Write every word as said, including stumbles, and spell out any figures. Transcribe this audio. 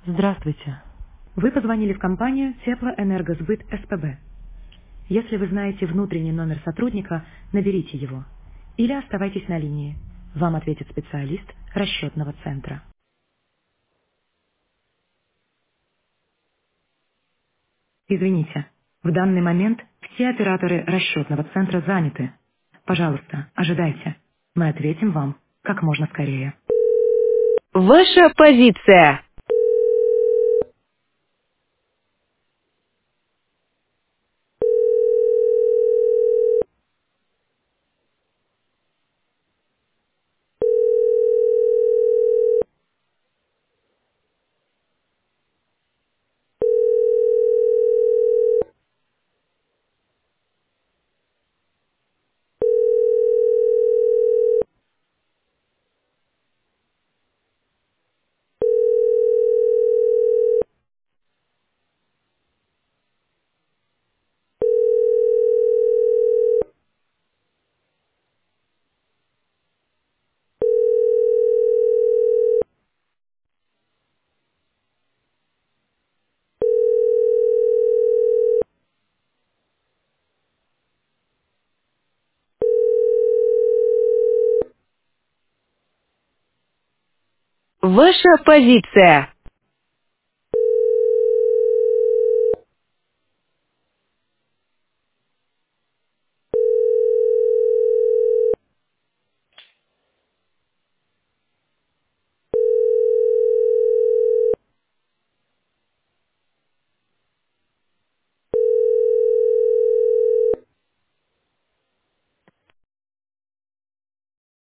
Здравствуйте. Вы позвонили в компанию Теплоэнергосбыт СПБ. Если вы знаете внутренний номер сотрудника, наберите его. Или оставайтесь на линии. Вам ответит специалист расчетного центра. Извините, в данный момент все операторы расчетного центра заняты. Пожалуйста, ожидайте. Мы ответим вам как можно скорее. Ваша позиция. Ваша позиция.